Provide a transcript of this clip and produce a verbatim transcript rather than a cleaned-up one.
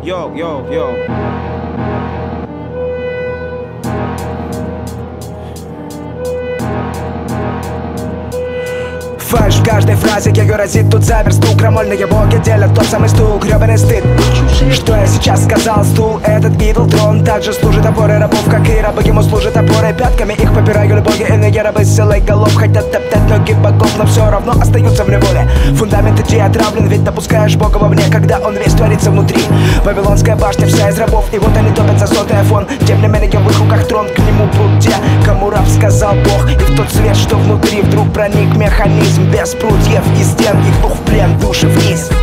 Йоу, йоу, йоу. Фальшь в каждой фразе, ее разит тут за версту. Крамольные боги делят тот самый стул, гребаный стыд. Что я сейчас сказал, стул, этот идол, трон также служит опорой рабов, как и рабы ему служат опорой. Пятками их попирают боги, иные рабы с силой голов хотят топтать ноги богов, но все равно остаются в неволе. Фундамент идеи отравлен, ведь допускаешь Бога вовне, когда он весь творится внутри. Вавилонская башня вся из рабов, и вот они топят за сотый афон. Тем не менее в их руках трон, к нему прут те, кому раб сказал Бог. И в тот свет, что внутри, вдруг проник механизм без прутьев и стен, их дух в плен, души вниз.